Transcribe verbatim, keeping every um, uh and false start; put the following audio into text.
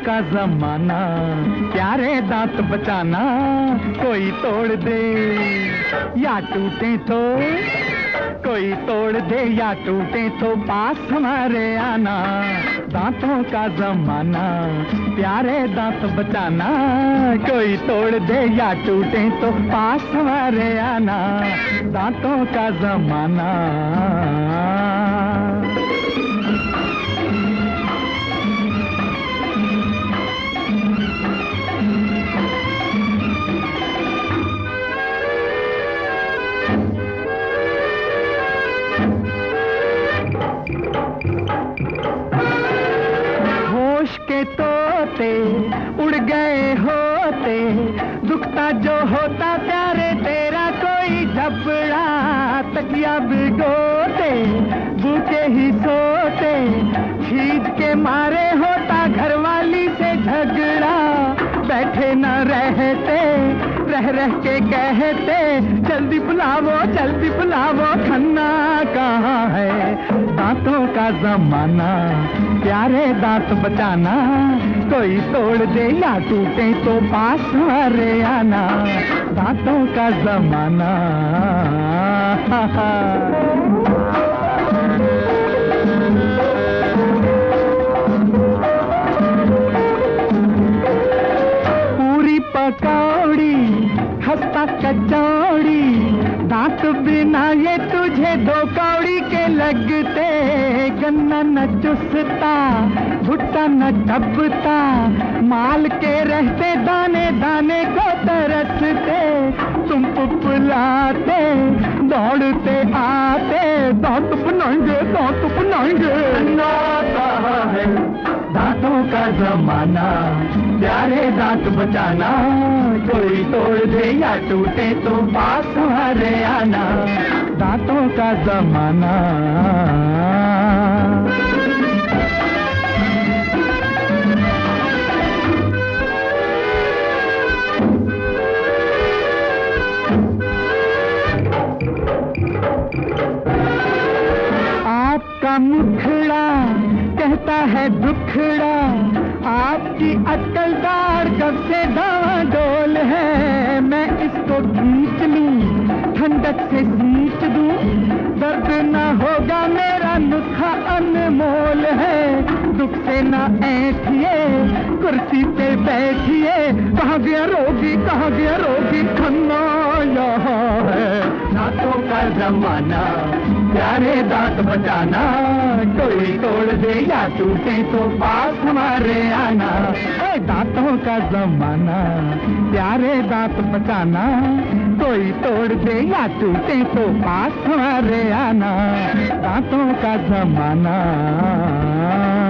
का जमाना, प्यारे दांत बचाना, कोई तोड़ दे या टूटे तो, कोई तोड़ दे या टूटे तो पास हमारे आना। दांतों का जमाना, प्यारे दांत बचाना, कोई तोड़ दे या टूटे तो पास हमारे आना। दांतों का जमाना। होश के तोते उड़ गए होते, दुखता जो होता प्यारे तेरा कोई झपड़ा। तकिया भिगोते भूखे ही सोते, खींच के मारे होता घरवाली से झगड़ा। बैठे न रहते रह रह के कहते, जल्दी बुलावो जल्दी बुलावो, खन्ना कहाँ है। दांतों का जमाना, प्यारे दांत बचाना, कोई तोड़ दे या टूटे तो पास हमारे आना। दांतों का जमाना। पूरी पकौड़ी खस्ता कचौड़ी, दांत बिना ये तुझे दो कौड़ी के लगते। गन्ना न चुसता भुट्टा न टपता, माल के रहते दाने दाने को तरसते। तुम पुपलाते दौड़ते आते, दांत बनाएंगे दांत बनाएंगे। है दांतों का जमाना, प्यारे दांत बचाना, कोई तोड़ दे या टूटे तो पास हमारे आना। दांतों का जमाना। आपका मुखड़ा कहता है दुखड़ा, आपकी अक्लदार कब से डावाडोल है। मैं इसको खींच लूं ठंडक से सींच दूं, दर्द न होगा मेरा नुस्खा अनमोल है। दुख से न ऐठिए कुर्सी पे बैठिए, कहाँ गया रोगी कहाँ गया रोगी, खन्ना यहाँ है। दांतों का जमाना, प्यारे दांत बचाना, कोई तोड़ दे या टूटे तो पास हमारे आना। ए दांतों का जमाना, प्यारे दांत बचाना, कोई तोड़ दे या टूटे तो पास हमारे आना। दांतों का जमाना।